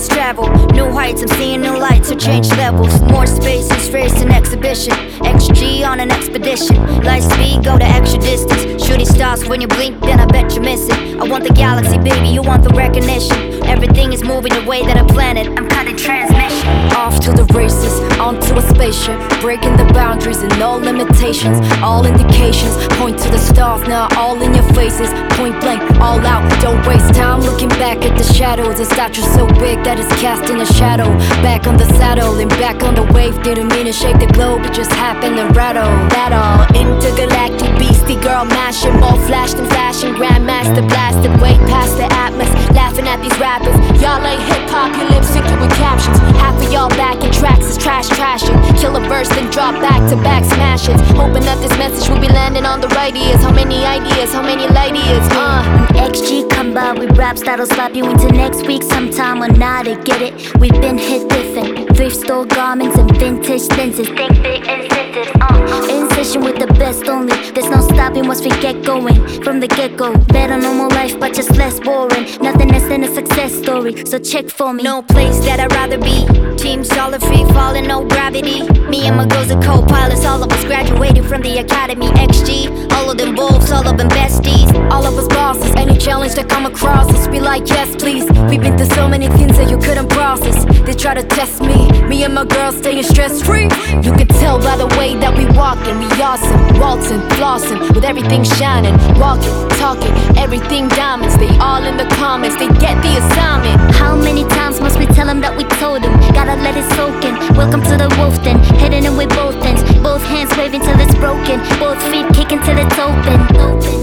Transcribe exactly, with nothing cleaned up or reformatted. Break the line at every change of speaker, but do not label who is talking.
fast travel. New heights, I'm seeing new lights, so change levels. More space and space and exhibition. X G on an expedition. Light speed, go the extra distance. Shooting stars, when you blink, then I bet you miss it. I want the galaxy, baby, you want the recognition. Everything is moving the way that I planned it. I'm cutting transmission.
Off to the races, onto a spaceship, breaking the boundaries and all limitations. All indications point to the stars, now all in your faces. Point blank, all out, don't waste time looking back at the shadows. A statue so big that it's casting a shadow. Back on the saddle and back on the wave. Didn't mean to shake the globe, it just happened to rattle. That all, intergalactic beastie girl mashing. More flash than fashion, grandmaster blasted way past the atmos. Laughing at these rappers, y'all ain't hip-hop, you lip syncing with captions. Half of y'all back in tracks is trash trashing. Kill a verse then drop back to back smashes. Hoping that this message will be landing on the right ears. How many ideas, how many light years, uh
When X G come by with raps that'll slap you into next week sometime or not to get it. We've been hit different. Thrift store garments and vintage lenses. Think big incentives, uh In session with the best only. There's no stopping once we get going. From the get-go, better normal life but just less boring. Nothing less than a success story, so check for me.
No place that I'd rather be. Team solid, free falling, no gravity. Me and my girls are co-pilots. All of us graduated from the academy. X G, all of them wolves, all of them besties.
All of us bosses, any challenge that come across us, be like, yes please. We've been through so many things that you couldn't process. They try to test me, me and my girls staying stress-free. You can tell by the way that we walking. We awesome, waltzing, flossing, with everything shining. Walking, talking, everything diamonds. They all in the comments, they get the assignment.
How many times must we tell them that we told them? Gotta let it soak in. Welcome to the wolf den, hitting them with both ends. Both hands waving till it's broken. Both feet kicking till it's open. open.